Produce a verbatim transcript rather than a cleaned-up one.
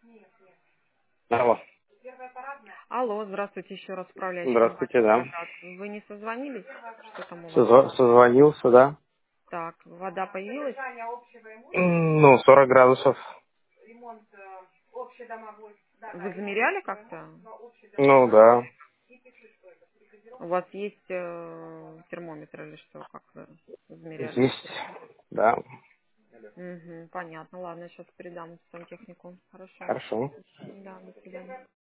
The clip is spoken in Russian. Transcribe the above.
Алло. Алло, здравствуйте, еще раз управляющий Здравствуйте, компании да. «Агрегат». Вы не созвонились? Что там у вас? Созва- Созвонился, да. Так, вода появилась? М, Ну, сорок градусов. Вы замеряли как-то? Ну, да. У вас есть э, термометр или что? Как вы замеряли? Есть. Да. Угу, понятно. Ладно, сейчас передам сантехнику. Хорошо. Хорошо. Да, до свидания.